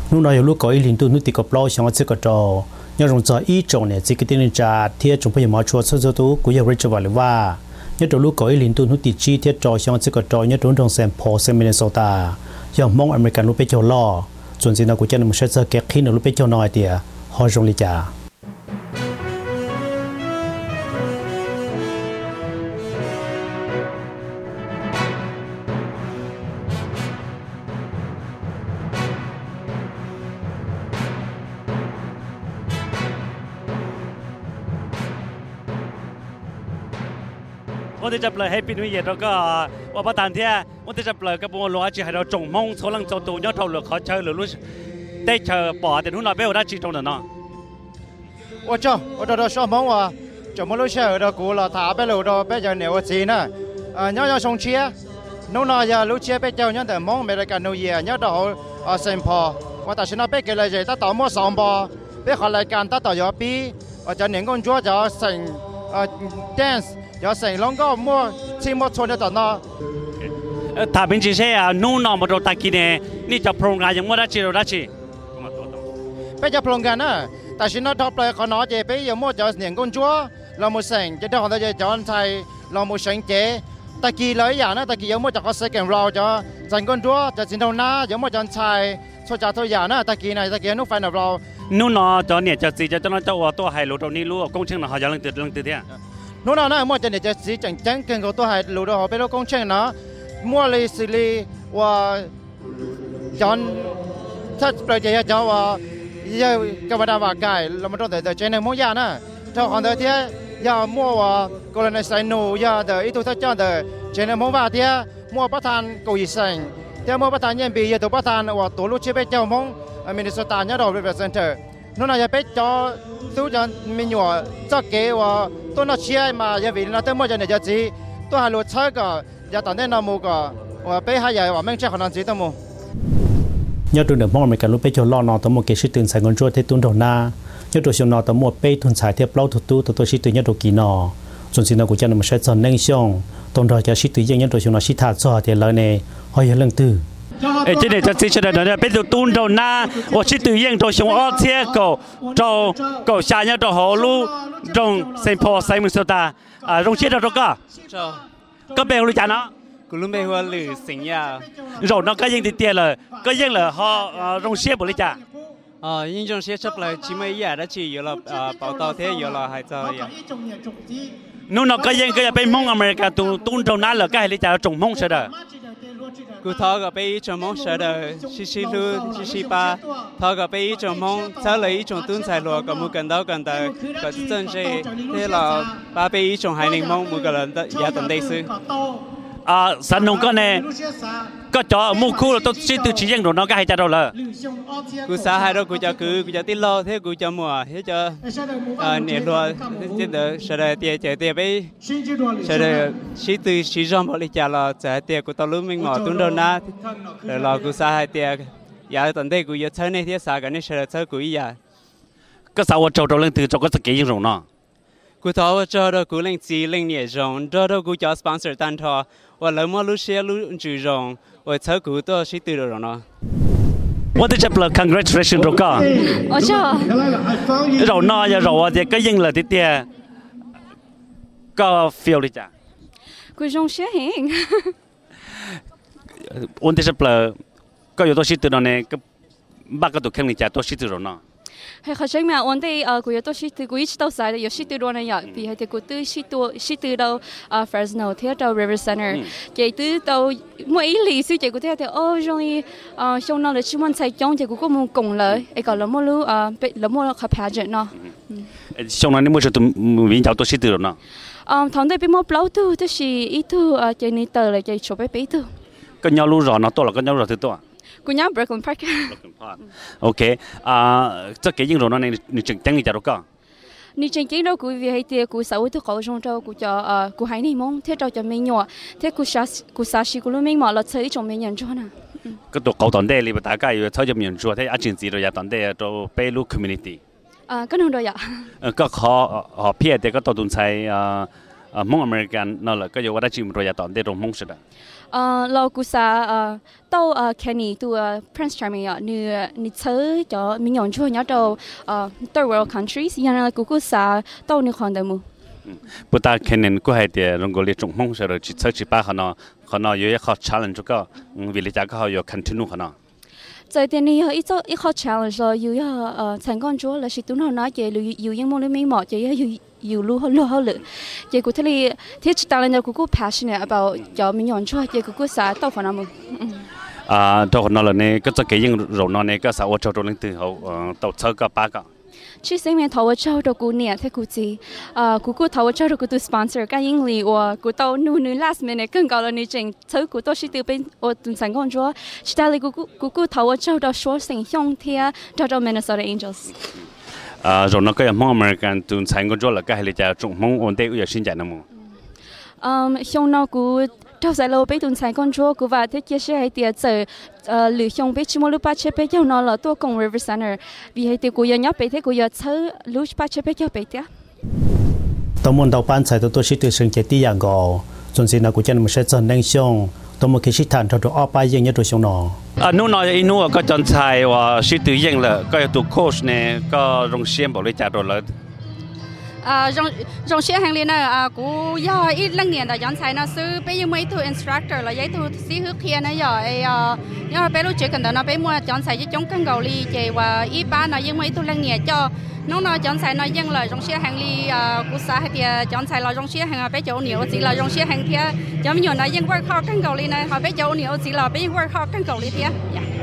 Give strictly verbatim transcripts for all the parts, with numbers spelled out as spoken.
lúc nào lúc có ý liên tụ nút tì cọp lo xong sẽ có trò nhớ rồng cho ý trồng này chỉ cái tên trà thiết trong bây giờ mà chùa sơ sơ tú của giờ Rachel và Leva nhớ trong lúc có ý liên tụ nút tì chi thiết trò xong sẽ có trò nhớ trong trong xem Paul xem Minnesota dòng mong American lúc bây giờ loส่วนสิ่งนั้นกูจะนำมาใช้เก็บขี้หนูรู้ไปเจ้าน้อยเดียหอยรงลิจ่าวันที่จะเปล่าให้ปีนี้เย็นเราก็ว่าประธานเที่ยวันที่จะเปล่ากับบัวหลวงจีให้เราจงมองโซลังโจตูยอดทองเหลือเขาเชิญหรือรู้ได้เชิญป่อแต่ทุ่นเราไม่ได้จีตรงนั้นเนาะว่าเจ้าว่าเราชอบมองว่าจะไม่รู้เชื่อเรากูเราถามไปเราเราไปจะเหนียวจีน่ะอ่าย้อนย้อนส่งเชียนู้นเราอย่ารู้เชียไปเจ้าย้อนแต่มองไม่ได้กันนู่นเย่ย้อนเราอ่าเซนพอว่าแต่ฉันน่ะไปเกลือจะต่อมั่วสองปอไปขอรายการต่ต่อยอปีว่าจะเหนียวก้นจั่วจะเซนอ่าแดนซ์有成兩個摸千摸錯咗陣咯。 誒，他平時些啊，นู่นนอมาดูตะกี้เนี่ยนี่จะโปร่งงานยังไม่ได้จีเราได้จีไปจะโปร่งกันนะแต่ฉันน่ะทบเลยขอน้อเจไปยังมั่วจะเหนียงก้นจั่วเราไม่เสงจะได้ของเราจะจอนไทยเราไม่เสงเจตะกี้เลยอย่างนะตะกี้ยังมั่วจะก็เสกเราจะจันก้นจั่วจะสินเท่าน้ายังมั่วจะไทยช่วยจ่าตัวอย่างนะตะกี้ไหนตะกี้นู้นไฟหนับเรานู่นนอจะเนี่ยจะจีจะจะนั่นจะว่าตัวไฮโลตรงนี้รู้กงเชิงหน่อยจะเรื่องติดเรื่องติดเนี่ยนู้นน่ะมั่วจะเนี่ยจะสีจังจังเก่งกว่าตัวไฮโลตัวเขาไปแล้วกงเชิงนะมั่วเลยสิลีว่าจอนถ้าเปล่าจะจะว่าเยอะก็ไม่ได้ว่าไกลเราไม่ต้องแต่แต่เจนมั่วยานะถ้าคนเดียวที่ยามั่วว่าก็เลยในสายหนูยาเดี๋ยวอีตัวท่าเจ้าเดี๋ยวเจนมั่วว่าที่มั่วประธานกุยเซงที่มั่วประธานยันปีตัวประธานว่าตัวลูกชื่อเป็นเจ้ามงมินนิโซตาเนี่ยเราเป็นเปอร์เซ็นต์นู้นน่ะจะเป็นจอตู้จะมีหน่วยจะเกี่ยวตัวน่ะเชื่อมาอย่างวินน่ะตัวมั่วจะเนี่ยจะจีตัวหาลูกเชื่อก็อย่าตอนนี้น้ำมูก็ว่าไปหาใหญ่ว่าไม่ใช่คนนั้นจีตัวมู nhớ tụi được mong mình cả lúc bây giờ lo nó tụi một cái sựตื่นsài gòn cho thế tuần đầu na nhớ tụi nó tụi một bây tuần sài tiếp lâu tụi tu tụi tôi sựตื่นnhớ tụi kỳ nọส่วนสิ่งนั้นกูจะนำมาใช้สอนนั่งช่องตอนเราจะsựตื่นยังnhớ tụi nó sự thà cho thì lời này hỏiเรื่องตื้อเอ้เจเนี่ยจะสิ่งนั้นเนี่ยเป็นตุนโดนนะว่าสิ่งตื่นยังตัวชงอ้อเทียก็โจก็ชาเนี่ยตัวหัวลูตรงเซนพอไซมินโซตาอ่าตรงเชียร์ตัวก็ก็เป็นรู้จักเนาะกูรู้ไม่ว่าหรือสิ่งยาเราเนาะก็ยังติดเตียเลยก็ยังเลยเขาตรงเชียร์บริจาคอ๋อยิ่งตรงเชียร์ชับเลยชิไม่ยาได้ชีอยู่แล้วอ่าเป่าต่อเทียอยู่แล้วหายใจอย่างนู่นเนาะก็ยังก็จะไปมองอเมริกาตุนตุนตรงนั้นเลยก็ให้ริจาคจงมองเสด็จกูท้อกับไปจงมองเสด็จชิชิลูชิชิปาท้อกับไปจงมองเท่าเลยจงตุ้นใส่หลวกับมือกันดาวกันแต่ก็จะเจนเจที่เราปาไปจงหายหนึ่งมองมือกันแล้วอย่าตันได้ซื้ออ่าสันนงก็เนี่ยก็จ่อมุขคู่เราต้องซื้อตัวชี้ยังโดนน้องก็ให้จ่าเราเลยกูสาหายเรากูจะคือกูจะติดล้อเท่กูจะมัวเฮ้ยจะอ่าเนี่ยรัวที่เดี๋ยวเสด็จเตี๋ยเจ๋เตี๋ยไปเสด็จชี้ตัวชี้จอมบริจาคเราจะเตี๋ยกูต้องรู้มิ่งหมอตุ้นโดนนะเดี๋ยวเรากูสาหายเตี๋ยอย่าตอนเด็กกูจะเชิญในที่สากันนี่เสด็จเชิญกูอีอย่าก็สาวโจเราเรื่องตื่นโจก็สกียังโดนเนาะกูท้อว่าโจเรากูเล่นจีเล่นเนี่ยจงโจเรากูจะสปอนเซอร์ตันทอว่าเราไม่รู้เชื่อรู้จุดจงว่าเธอกูตัวชิดตัวเราเนาะว่าจะเปล่า congratulations เราก็โอ้เจ้าเราหน้าจะเราว่าจะก็ยังเลยทีเดียวก็ feel เลยจ้ะกูจงเชื่อเองวันที่จะเปล่าก็อยู่ตัวชิดตัวเนี่ยก็บ้าก็ตัวแข็งเลยจ้ะตัวชิดตัวเราเนาะให้เขาใช้มาวันที่เอ่อกูจะต้องชิดตัวกูยิ่งต้องใส่อยู่ชิดตัวเนี่ยอย่างปีให้แต่กูตื้อชิดตัวชิดตัวเราเอ่อ Fresno เที่ยวเรา River Center เจ้าตื้อเราเมื่ออีหลีสิเจ้ากูเที่ยวเที่ยวโอ้ยงเอ่อช่วงนั้นเลยชิมันใส่จ้องเจ้ากูก็มุ่งกงเลยไอ้ก่อนเราไม่รู้เอ่อไปเราไม่รู้เขา pageant เนาะช่วงนั้นนี่ไม่ใช่ตัววิ่งเจ้าตัวชิดตัวเนาะเอ่อทางได้ไปมั่วเปล่าตัวแต่สิอีตัวเอ่อเจ้านี่เตอร์เลยเจ้าชอบไปไปตัวก็ย้อนรู้รอเนาะตัวเราก็ย้อนรู้ตัวกูย้อน Brooklyn Park Brooklyn Park โอเคอ่าจะเกี่ยงเราเนาะในในจังจังนี่จะรู้ก็นี่จริงๆเรากูวิให้เตียกูสาวที่เขาชงเจ้ากูจะเอ่อกูให้นี่มงเที่ยวเราจะไม่หนัวเที่ยวกูชากูชาชิกูรู้ไม่หมดเราใช้ที่จงไม่ยันจ้านะก็ตัวเขาตอนเด็กเลย大家要ใช้จำยันจ้าที่อาจารย์จีเราอยากตอนเด็กตัวไปรู้ community อ่าก็นู่นด้วยอ่ะก็ขอขอเพียรแต่ก็ตัวตุนใช้อ่า à mong American nó là cái gì đó chỉ một rồi tận để trong mong sự đó ờ lo cú sa ờ tàu ờ Kenny tu Prince Charming ạ như như chơi cho mình nhon cho nhớ đâu ờ third world countries như là cú cú sa tàu như con đâu bữa ta Kenny cũng hay để trong cái trong mong sự rồi chỉ chơi chỉ ba họ nó họ nó有一个 challenge 个为了这个好有 continue 可能在店里有一个一个 challenge 咯，有一呃成功咗啦，是短後那嘢，有有英文裏面冇，就有有有路好路好了，嘢嗰啲你，啲當然有嗰個 passionate about 有民用出，嘢嗰個啥都可能冇。 啊，到可能了呢，個只幾英容納呢個啥我做到呢之後，呃，到車個八個。 去上面投我做到過年，睇估計，啊，嗰個投我做到嗰度 sponsor 加英里，我嗰度 nu nu last minute 更高了，你整，所以嗰度是對邊我對成功咗，是但係嗰個嗰個投我做到所成鄉貼，做到 Minnesota Angels。 啊，容納個人幫 American 對成功咗啦，個係你就中幫我哋有先進啦冇。 嗯，鄉那個。到時路俾段成功咗，佢話啲嘅事係啲就誒旅行俾全部都八千俾有嗱啦，多共 River Center，vì係啲個人一俾啲個人抽路八千俾有俾啲。 當門到班才到多是對生活啲人個，總之那個人唔識真能想，當冇其實談到到二百億一度上喏。 啊，นู่นน่ะอีนู่นก็จนใช่ว่าชื่อตัวยิ่งเลยก็ตัวโค้ชเนี่ยก็โรงเรียนบอกเลยจ่ายตัวเลย啊，用用些行李呢啊，古要一两年的人才呢是被因为做 instructor 了，也做是去看呢要哎呀，要被路最近的呢被么人才一种更高哩，就话一般呢因为做两年就，侬呢人才呢用了用些行李啊，古啥啲人才了用些行啊被九年子了，用些行啲，有冇人呢因 work hard 更高哩呢，还被九年子了，被 work hard 更高哩啲。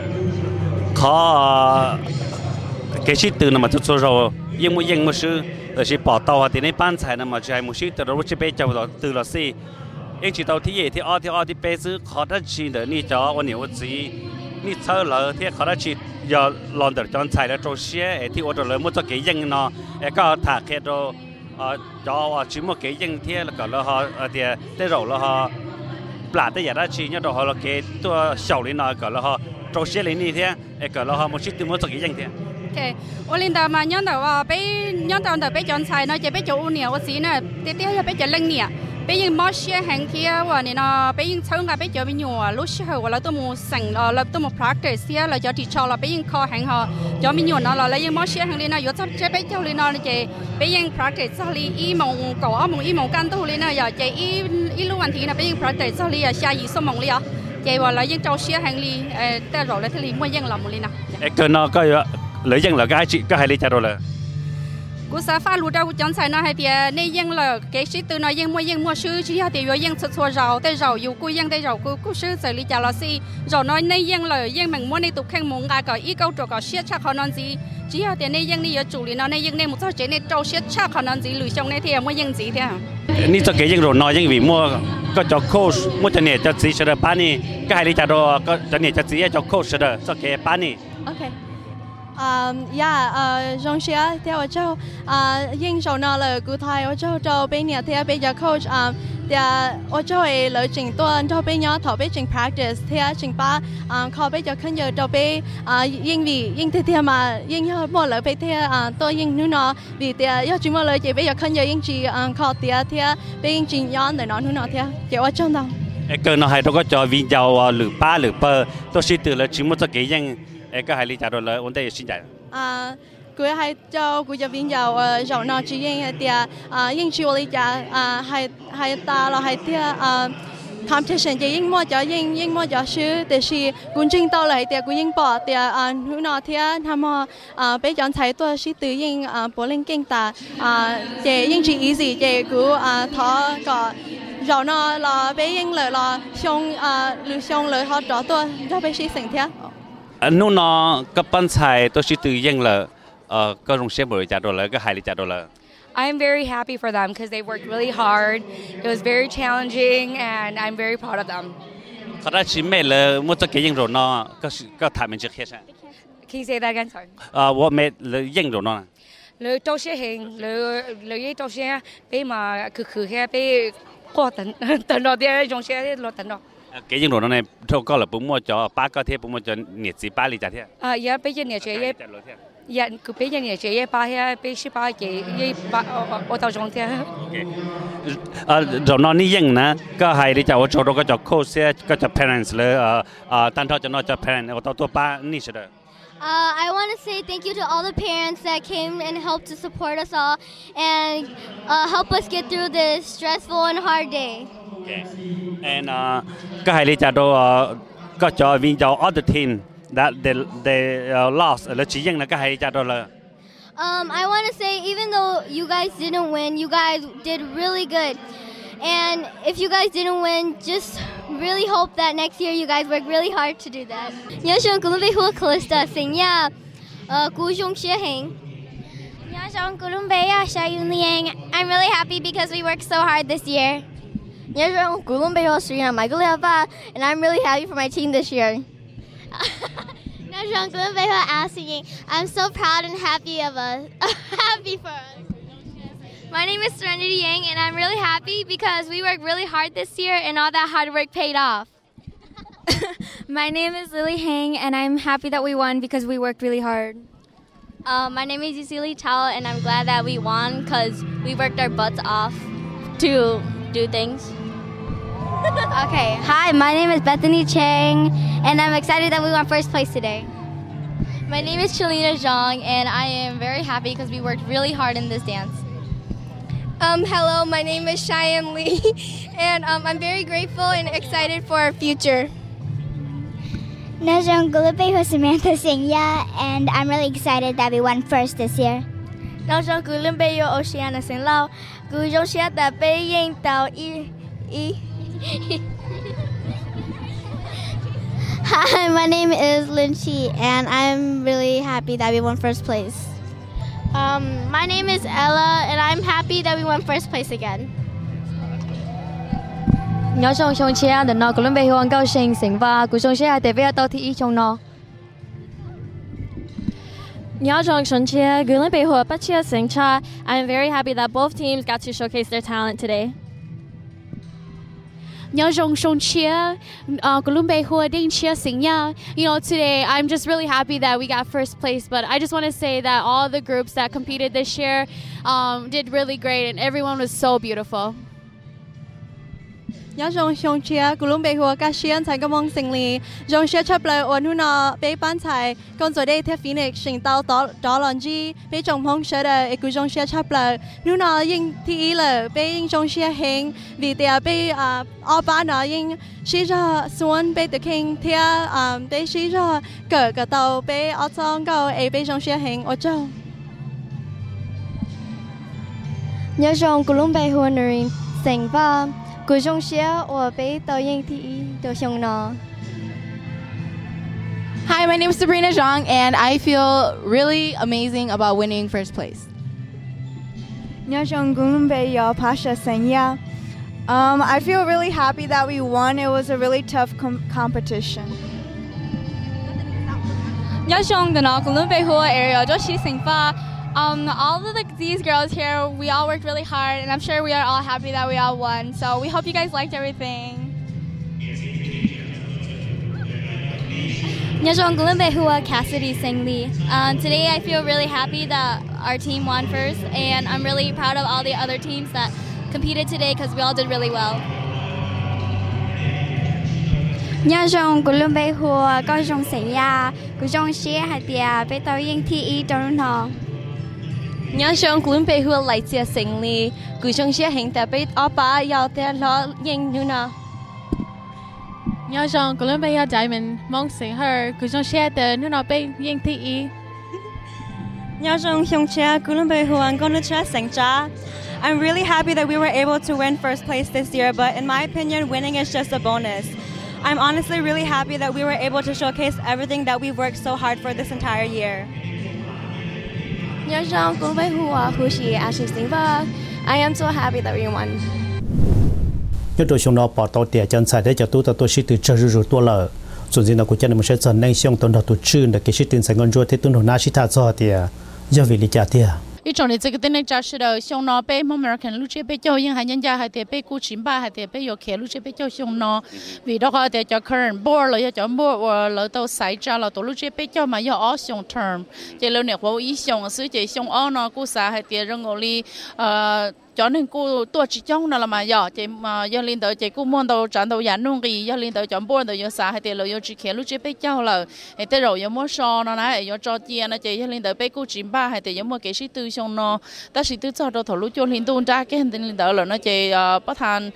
เขาแค่ชื่อตื่นมาทุกๆเรายังไม่ยังไม่ซื้อแต่ชื่อปอตาวที่ในบ้านใช้นะมาใช้มือชื่อแต่เราจะไปเจ้าตื่นละสิเองชื่อตัวที่เย่ที่อ้อที่อ้อที่ไปซื้อเขาได้ชื่อเดี๋ยวนี่จ้าวันนี้วันจีนี่เช่าเลยที่เขาได้ชื่อยาลอนเดอร์จอนใช้แล้วโจเชียที่อดเลยมุ่งจะเกี่ยงเนาะเอ้ก็ถากแค่เราเอ่อจ้าว่าชื่อมุ่งเกี่ยงที่แล้วก็เราฮะเดี๋ยวได้เราแล้วฮะปลาได้ยาได้ชื่อเนี่ยเราฮะเราเกี่ยตัวเฉาเลยเนาะก็เราฮะโจเชียเลยนี่ที่เอ้ก็เราฮะมุ่งชื่อตัวมุ่งจะเกี่ยงที่我领导嘛，领导话被领导的被人才呢，就被九五年我是呢，爹爹也被九零年，被人冇些行天话你呢，被人抽啊被九零年啊，老师后我哋都冇成咯，เรา都冇 practice 啊，เราจะทีชอเรา被人考行哈，九零年啦，เรายัง冇些行哩呢，有執即被九零年就被人 practice 咗哩，一夢搞啊夢一夢幹到哩呢，又就一一路問題呢，被人 practice 咗哩，又下二十夢哩啊，就話เรายัง做些行哩，誒，แต่เรา咧ที่哩ไม่ยังลำ哩นะ。 เอ็กเนาะก็เลยยังเหลือก็ให้จิก็ให้เลยจัดเลยกูสาฟ้ารู้ดาวจันทร์ใส่น่ะให้เดียในยังเหลือเกสิตัวน่ะยังไม่ยังมั่วชื่อที่ให้เดียวยังชัวร์เราแต่เราอยู่กูยังได้เรากูกูชื่อใส่ลิจาเราสิเราน้อยในยังเหลือยังมันมั่วในตุกแข่งมงกาก็อีเก้าตัวก็เสียชาเขานอนสิที่ให้เดียในยังนี่อยู่จุลินในยังในมุ้งเจในเจ้าเสียชาเขานอนสิหรือช่องในที่มั่วยังสิเท่านี่จะเกยังเราน้อยยังวิ่งมั่วก็จะโค้ชมั่วจะเนี่ยจะสีเสด็จป้านี่ก็ให้ลิจาเราก็จะเนี่ยจะสีจะโค้ชเสด็จจะเกป้านี่โอเค嗯呀，呃，中学ที่我做啊，英手呢了，古台我做做俾年ที่俾咗 coach 啊，ที่我做嘅旅程多，做俾咗頭俾整 practice ที่整把啊，เขา俾咗ขึ้นเยอะ做俾啊英語英ที่ที่มา英要หมดเลยไปที่啊多英นู่นน่ะvìที่要จุ่มเลยจะ俾咗ขึ้นเยอะ英จีอ่าเขาที่ที่俾英จีย้อนเลยเนาะนู่นน่ะที่เดี๋ยว我做到。 เอ็กเนาะให้เราก็จะวิ่งยาวหรือป้าหรือเปอร์ตัวสิตื่นแล้วจุ่มจะเกยังเอ็กก็ให้ลิจาเราเลยวันได้สินใจอ่ากูให้เจ้ากูจะวิ่งยาวเอ่อเราหน้าจีเองเดียอ่ายิ่งชิวลิจาอ่าให้ให้ตาเราให้เดียอ่า competition จะยิ่งมั่วจะยิ่งยิ่งมั่วจะชื่อแต่ชีกูจริงต่อเลยเดียกูยิ่งปอดเดียอ่าหูหน้าเทียทำมาอ่าไปย้อนใช้ตัวชีตื่นยิ่งอ่าโบลิ่งเก่งตาอ่าเจยิ่งจี easy เจกูอ่าท้อก็เราหน้าเราไปยิ่งเลยเราชงอ่าหรือชงเลยเขาจ่อตัวเราไปชีสิ่งเทียนู่นเนาะก็ปั้นใช้ตัวชิตือยังเลยเอ่อก็โรงเรียนบริจาคเลยก็ให้บริจาคเลย I'm very happy for them because they worked really hard. It was very challenging and I'm very proud of them. เขาได้ชิมไม่เลยมั่วจะเกี่ยงโรนอก็ก็ทำเป็นเชื่อใช่ Can you say that again? Sorry. อ่าว่าไม่เลยยังโรนอเลยโตเชียเองเลยเลยยี่โตเชียไปมาคือคือแค่ไปกอดตันตันเราเดียวโรงเรียนเราตันเราเกี่ยงโรนอเนี่ยทุกคนเลยปุ่มมั่วจอป้าก็เทียบปุ่มมั่วจอเหนียดสีป้าลิจ่าเทียอ่าอย่าไปเจอเหนียดเฉย dạ cứ bây giờ này chơi ba hay bây giờ ba chơi ba ở tàu trong thế ờ rồi nó níยังนะก็ให้ที่จะว่าโจเราก็จะโค้ชก็จะ parents เลยเอ่อเอ่อตั้งแต่จะน้อยจะ parent เอาตัวตัวป้านี่ใช่ไหม Uh, I want to say thank you to all the parents that came and helped to support us all and uh, help us get through this stressful and hard day. Okay. And uh, ก็ให้ที่จะดูก็จะวิ่งจาก other team that they they uh, lost แล้วชี้ยังนะก็ให้ที่จะดูเลย Um, I want to say even though you guys didn't win, you guys did really good. And if you guys didn't win, just really hope that next year you guys work really hard to do that. Nhớ rằng Columbia Hua Calista sinh nha, cú chung chia hình. Nhớ rằng Columbia Shayun Liang. I'm really happy because we worked so hard this year. Nhớ rằng Columbia Hua Serena Michael Eva, and I'm really happy for my team this year. Nhớ rằng Columbia Hua Al singing. I'm so proud and happy of us. Happy for us. My name is Serenity Yang, and I'm really happy because we worked really hard this year, and all that hard work paid off. My name is Lily Hang, and I'm happy that we won because we worked really hard. Uh, my name is Yusili Tao, and I'm glad that we won because we worked our butts off to do things. Okay, hi, my name is Bethany Chang, and I'm excited that we won first place today. My name is Chalina Zhang, and I am very happy because we worked really hard in this dance. Um, hello, my name is Cheyenne Lee, and um, I'm very grateful and excited for our future. Najong Gulupe Ho Samantha Singya, and I'm really excited that we won first this year. Najong Gulupe Yo Oceana Sing Lao, Gujong Xia Da Bei Ying Dao Yi Yi. Hi, my name is Lin Chi, and I'm really happy that we won first place. Um, my name is Ella, and I'm happy that we won first place again. Nhớ trong trong chia để nó Columbia Hua cao sinh sinh và cuộc sống sẽ để về tàu thị trong nó. Nhớ trong trong chia Columbia Hua bắt chia sinh cha. I'm very happy that both teams got to showcase their talent today. Nhớ trong trong chia Columbia Hua ding chia sinh nha. You know, today I'm just really happy that we got first place, but I just want to say that all the groups that competed this year um, did really great, and everyone was so beautiful. Nhớ trong trong chia Columbia Hua các chiến thành công mong sinh lý, trong chia chấp lời ổn hôn nó bị ban tài, còn rồi đây theo Phoenix sinh tàu đó đó là gì, bị trong phong sẽ là cứ trong chia chấp lời, nếu nó yên thì là bị trong chia hình, vì thế bị à ở ban nó yên, chỉ cho xuân bị được hình thì à bị chỉ cho cỡ cái tàu bị ở trong cầu ấy bị trong chia hình ở trong. Nhớ trong Columbia Hua người sinh và Cú trong xe or bé tàu yên thị tàu sông nó. Hi, my name is Sabrina Zhang, and I feel really amazing about winning first place. Nhớ trong Columbia Pasha Senya. Um, I feel really happy that we won. It was a really tough com- competition. Nhớ trong the Columbia Hua area, just she sing fa. Um, all of the, these girls here, we all worked really hard, and I'm sure we are all happy that we all won. So we hope you guys liked everything. Nhớ trong Columbia Hua Cassidy Sing Lee. Um, today I feel really happy that our team won first, and I'm really proud of all the other teams that competed today because we all did really well. Nhớ trong Columbia Hua có trong sinh ya, có trong xe hạt địa bị tàu yên thị trong nó. Nhớ trong Columbia Hua lại chia sinh lý, cứ trong xe hình tại bị ở ba giao theo lo yên như nào. Nhớ trong Columbia Diamond mong sinh her, cứ trong xe từ như nào bị yên thị. Nhớ trong trong xe Columbia Hua có nước chia sinh cha. I'm really happy that we were able to win first place this year, but in my opinion, winning is just a bonus. I'm honestly really happy that we were able to showcase everything that we've worked so hard for this entire year. Nhớ trong Columbia Hua Hu Shi Ashley Silva. I am so happy that we won. Nhớ trong chúng nó bỏ tàu tiền chân sai để cho tôi tôi sĩ từ chơi rùa tua lợ.ส่วนที่เราควรจะนำเสนอในช่วงต้นเราตัวชื่นแต่กิจตื่นสายเงินรัวที่ต้นหัวหน้าชิตาจอเตียยาวิลิจาเตีย一种的这个的那假是的熊猫被 American 路这被教因还人家还得被古琴吧还得被有开路这被叫熊猫vì đó họ để cho current board là cho board và là tàu xảy ra là tàu lúc chế bây giờ mà do ở熊 term chỉ là nếu có ý熊是chỉ熊ở nó cũng sẽ hay để rằng người cho nên cô tua chỉ trong nó là mà giờ chỉ mà giờ lên tới chỉ cô muốn đầu trận đầu giàn nung gì giờ lên tới chọn board tới giờ xã hay để là giờ chỉ khai lúc chế bây giờ là hay tới rồi giờ mua so nó này giờ cho tiền nó chỉ giờ lên tới bây cô chín ba hay để giờ mua cái gì tư xong nó ta chỉ tư cho đầu thầu lúc cho lên tuôn ra cái hình lên tới là nó chỉ bắt thành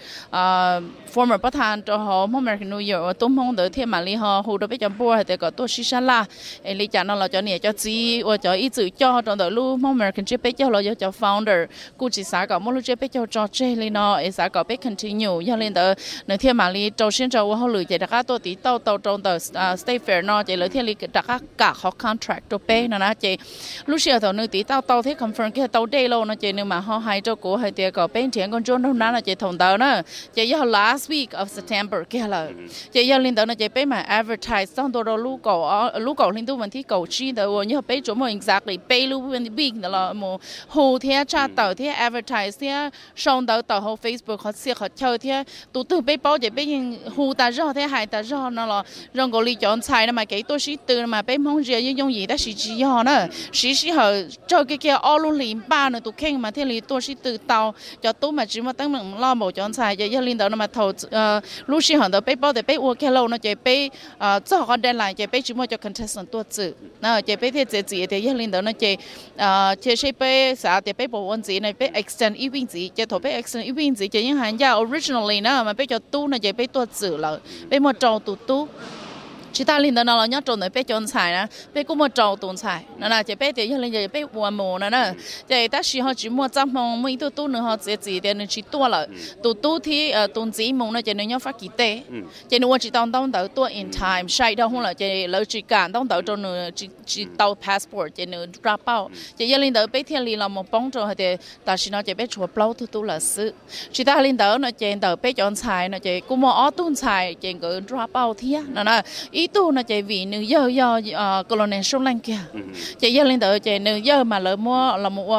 former bắt thành cho họ American New York tôm hông tới thêm mà li họ hồ đó bây giờ board hay để có tua xí xa la hay li chả nó là cho nè cho gì và cho ý chữ cho trong tới lúc American chế bây giờ là giờ cho founder cô chỉ xã có lúc chế bây giờ cho chơi lên nó, ấy sẽ có bé continue, cho nên đó, nếu thiên mà li đầu tiên cho họ lựa chọn các tổ tí tàu tàu trong đó State Fair nó, chỉ lựa thiên li các cả họ contract cho bé nó nè, chỉ lúc xưa tàu nơi tí tàu tàu thế confirm cái tàu day luôn nó chỉ nếu mà họ hay cho cô hay tiền có bé tiền con trốn đâu nó là chỉ thông tàu nữa, chỉ giờ last week of September kia là, chỉ giờ lên đó nó chỉ bé mà advertise trong đó lúc cầu lúc cầu lên đó vấn thi cầu chi đó, như bé chỗ mà exactly bé lúc vấn big đó là một hồ thế cha tàu thế advertise thế xong đó tàu họ Facebook họ xưa họ chơi thế tụi tôi bé bao giờ bé hồ ta rõ thế hay ta rõ nó là rong gọi lý chọn xài nó mà cái tôi sĩ từ mà bé mong gì như dùng gì đó sĩ chỉ họ nữa sĩ sĩ họ cho cái kia all luôn liền ba nữa tụi khen mà thế lý tôi sĩ từ tàu cho tôi mà chỉ mà tăng mình lo một chọn xài cho gia đình đó mà thầu lúc sĩ họ đó bé bao giờ bé uống cái lâu nó chỉ bé cho họ đen lại chỉ bé chỉ mua cho contestant tôi chữ nó chỉ bé thế chỉ chỉ thì gia đình đó nó chỉ chỉ sẽ bé sao thì bé bộ vấn gì này bé extend event gì chỉ thổi bé extend event gì chỉ những hàng gia originally nó mà bé cho tu nó chỉ bé tôi chữ là bé mua trâu tu tu chỉ ta linh đó nó là nhớ trộn để bé chọn xài nè bé cũng mua trâu tuần xài nè nè chỉ bé thì giờ lên giờ bé mua mồ nè nè chỉ ta chỉ họ chỉ mua trăm mông mấy tu tu nữa họ chỉ chỉ để nó chỉ tua là tu tu thì tuần chỉ mông nó chỉ nó nhớ phát kỳ tệ chỉ nó chỉ tao tao tao tua in time sai đâu không là chỉ lỡ chỉ cản tao tao cho nó chỉ chỉ tao passport chỉ nó drop out chỉ giờ lên đó bé thiên lý là một bông trâu thì ta chỉ nó chỉ bé chùa plau tu tu là sự chỉ ta lên đó nó chỉ tao bé chọn xài nó chỉ cũng mua ở tuần xài chỉ có drop out thì nè nè ý tu nó chạy vì nữ giờ giờ colonel Sri Lanka chạy giờ lên tới chạy nữ giờ mà lỡ mua là một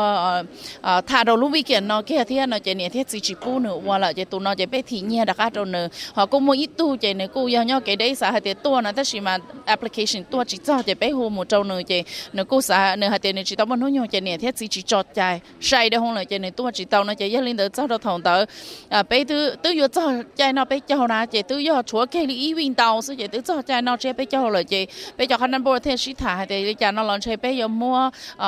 thà đầu lúc weekend nó kia thì nó chạy nè thì chỉ chỉ pu nữa hoặc là chạy tụ nó chạy bé thì nhẹ đặc biệt nữa họ cũng mua ít tu chạy nữ cô giờ nhau cái đấy xã hay tua nó tất mà application tua chỉ cho chạy bé hồ một trâu nữa chạy nữ cô xã nữ hay chạy nữ chỉ tao muốn nói nhau chạy nè thì chỉ chỉ chọt chạy sai đâu không là chạy nữ tua chỉ tao nó chạy giờ lên tới cho đầu thòng tới bé thứ thứ giờ cho chạy nó bé cho nó chạy thứ giờ chúa cái lý viên tàu sẽ chạy thứ cho chạy nó chạy bây giờ là chị bây giờ khả năng bồi thêm sĩ thả thì cha nó làm chơi bây giờ mua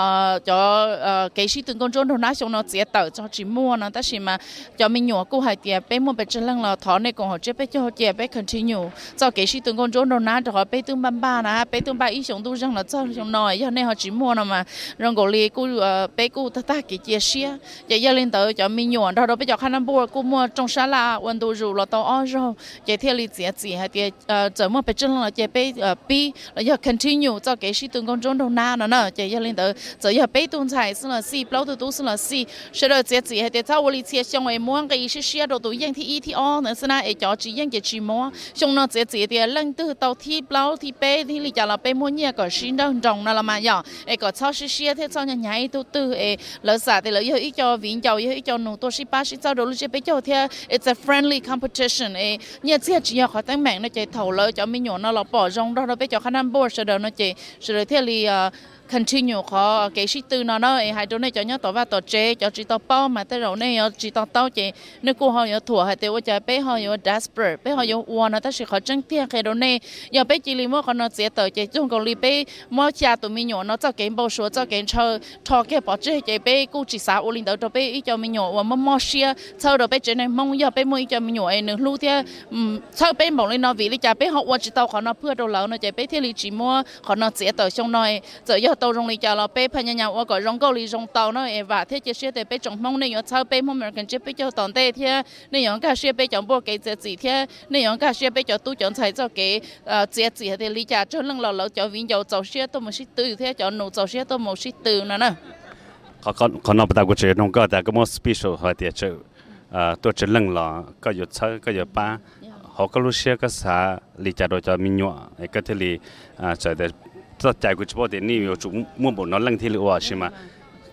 cho cái sĩ từng con trốn đồ nát xong nó dễ tự cho chỉ mua nó tất mà cho mình nhỏ cô hay tiền bây mua bây giờ lần là thọ này còn họ chơi bây giờ chị bây continue cho cái sĩ từng con trốn đồ nát rồi bây từng ban ba nè bây từng ba ý xong tu rằng là cho xong nói cho nên họ chỉ mua nó mà rồi gọi li cô bây cô ta ta cái chia sẻ chị giờ lên tới cho mình nhỏ rồi bây giờ khả năng bồi cô mua trong sa la温度如了到二rồi chị theo li dễ dễ hay tiền giờ mua bây giờ là chị bây bi là giờ continue cho cái sĩ từng con trốn đầu na nó nè chỉ giờ lên tới giờ giờ bây tuần sai là si bao từ tu là si sau đó chỉ chỉ hay để cho tôi chia xong rồi mua cái sĩ sĩ đồ tụi dân thì ít thì o nữa xin ai cho chỉ dân cái chỉ mua xong nó chỉ chỉ để lần từ tàu thì bao thì bây thì lý do là bây mua nhiều cái sinh đâu trồng nó là mà giờ ấy có cho sĩ sĩ thế cho nhà nhảy tu tu ấy lỡ xả thì lỡ giờ ít cho viện giàu ít cho nụ tôi sĩ ba sĩ cho đồ chỉ bây giờ thì it's a friendly competition ấy nhiều chỉ chỉ họ tăng mạnh nó chỉ thầu lỡ cho mình nhỏ nó là bỏ rong đó bây giờ khả năng board sẽ đỡ nó chỉ sẽ đỡ theo li continue khó cái sĩ tư nó nó hai đứa này cho nhớ tao vào tao chế cho chỉ tao bao mà tới rồi này chỉ tao tao chỉ nếu cô họ có thua hay tiêu cho bé họ có desperate bé họ có uổng nó ta sẽ khó tranh thiệt cái đứa này giờ bé chỉ li mua con nó dễ tao chỉ trong cái li bé mua cha tụi mình nhỏ nó cho cái bao số cho cái chơi cho cái bảo chế chỉ bé cô chỉ sao linh tao cho bé ít cho mình nhỏ và mua mua xe sau đó bé chỉ này mong giờ bé mua ít cho mình nhỏ ấy nữa lưu theo sau bé bảo lên nó vì li cha bé họ uổng chỉ tao khó nó phơi đầu lâu nó chỉ bé theo li chỉ mua khó nó dễ tao trong nói giờ giờ tàu rong lý cho là bé phải nhà ở cái rong câu lý rong tàu nó và thế chỉ để bé trồng mông này ở sau bé mông American chỉ bé cho toàn tê thế này những cái xe bé trồng bộ cái gì gì thế này những cái xe bé cho tu chọn xài cho cái gì gì thì lý cho cho lăng lò lò cho viên dầu dầu xe tôi một xí từ thế cho nụ dầu xe tôi một xí từ nữa nè เขาเขานอกประตูก็เจอน้องก็แต่ก็มั่วสเปเชียลเขาเดียเจอตัวเจริญหล่อก็หยุดเช้าก็หยุดป้าเขาก็รู้เชื่อก็สาลีจ่าโดยจะมีหยวกไอ้ก็ที่ลีจะแต่จะใจกูจะบอกเดี๋ยวนี้อยู่จุ่มมั่วบนนอนลังที่หรือว่าใช่ไหม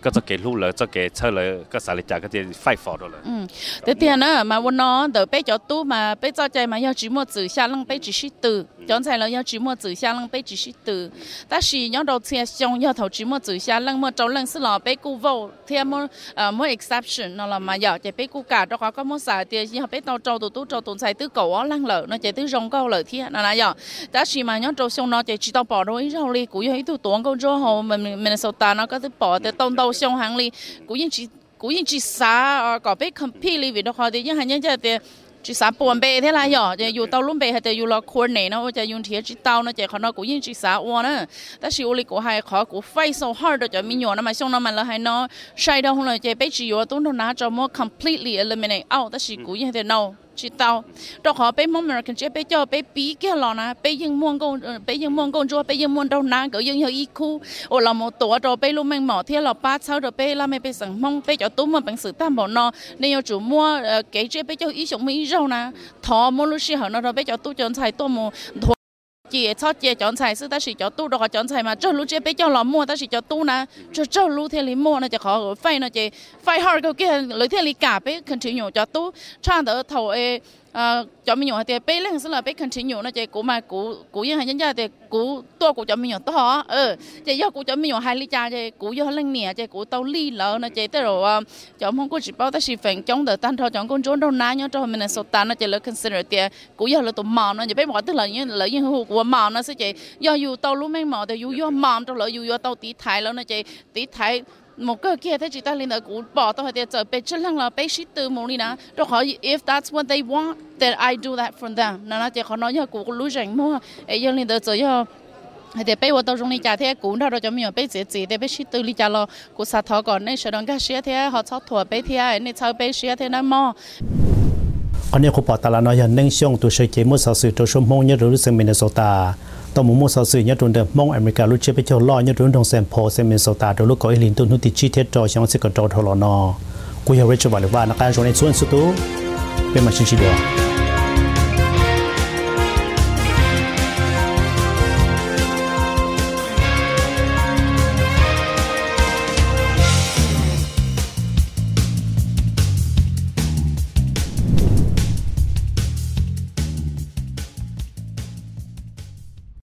ก็จะเกลูเลยจะเกเชเลยก็สาริจาก็จะไฟฟอร์ดเลยอืมแต่เดียวนะมาวันนั้นเดี๋ยวไปจอดตู้มาไปจอดใจมา要寂寞走下浪ไป只是ตื่จอนใส่เรา要寂寞走下浪ไป只是ตื่但是要到เทียชง要头寂寞走下浪เมื่อเจ้า浪是เราไปกูโวเทียมั่วเอ่อมั่ว exception นั่นละมาอยากจะไปกูกาดเราก็มั่วสายเดียว要ไป到เจ้าตัวตู้เจ้าตัวใส่ตู้เก่า浪เลยนั่นจะตู้รองเก่าเลยเทียนั่นละอยากแต่是มา要เจ้าชงเราจะ知道保到一เราเลยกู要一ตู้ตัวก็จะ好มันมันสตาร์เราก็จะ保แต่ตรง到ชง行里กูยัง只กูยัง只啥啊搞ไป compete 里边的话的ยัง还ยังจะแต่chỉ sáu bốn bề thế là nhỏ, chỉ dùng tàu lúm bề hay là dùng lò khôn này nó, chỉ dùng thiệt chỉ tàu nó chỉ còn nó cũng những chỉ sáu uốn nữa,但是我哋個係佢個 fight so hard 就咪用那麼凶那麼了，係nó sai到後來只被只用都都拿咗麼 completely eliminate out，但是古嘢係 no chỉ tàu，到họ被 American 只被叫被比嘅咯นะ被ยังม่วงกง被ยังม่วงกงจัว被ยังม่วง到น้าก็ยัง有一คู่โอ้เราหมดตัวเราไปรู้แมงหมอที่เราป้าเช้าเราไปเราไม่ไปสั่งมองไปเจ้าตุ้มมาเป็นสื่อตามบอกนอในยจู่มัวเก๋เจ๊ไปเจ้าอีสงมีเรานะทอมัวรู้สิเหรอเราไปเจ้าตู้จนใส่ตัวมัวchị cho chị chọn xài sư ta chỉ cho tu đó chọn xài mà cho lú chị bé cho lò mua ta chỉ cho tu na cho cho lú theo lý mua nó chỉ khó phai nó chỉ phai hard cái kia lấy theo lý cả bé continue cho tu trang đỡ thầu e cho mình nhỏ thì bé lên sẽ là bé continue nó chỉ cũ mà cũ cũ như hay nhân gia thì cũ tua cũ cho mình nhỏ to ờ chỉ do cũ cho mình nhỏ hai ly trà chỉ cũ do lên nè chỉ cũ tàu ly lỡ nó chỉ tới rồi cho không có chỉ bao ta chỉ phèn chống đỡ tan thôi chọn con trốn đâu ná nhớ cho mình là sốt tan nó chỉ là consider thì cũ do là tụi mò nó chỉ bé bỏ tức là như là như hụt của mò nó sẽ chỉ do dù tàu lú mấy mò thì dù do mò trong lỡ dù do tàu tí thái lỡ nó chỉ tí thái một cái kia thế chỉ ta lên ở cũ bỏ tao hay giờ bé chân lăng là bé shit từ một đi nè rồi hỏi if that's what they want then I do that for them nó nó chỉ họ nói cho cũ lú rảnh mua ấy giờ lên tới giờ giờ thì bé vào tao trong đi trả thế cũ đó rồi cho mình bé dễ dễ để bé shit từ đi trả lo cũ sát thọ còn nên sẽ đón cái shit thế họ sát thọ bé thế nên sau bé shit thế nó mò anh em có bảo ta là nói rằng nên xong tôi sẽ chế một số sự cho số mong nhớ rồi xem Minnesota tao muốn một số sự nhớ trong đợt mong America lúc chế bây giờ lo nhớ trong đồng Saint Paul xem Minnesota rồi lúc có liên tục nút chi tiết cho xong sẽ có trò thầu lo nó cú hiểu rất cho bạn là nó cái rồi này xuống số tu bên mà xin chỉ được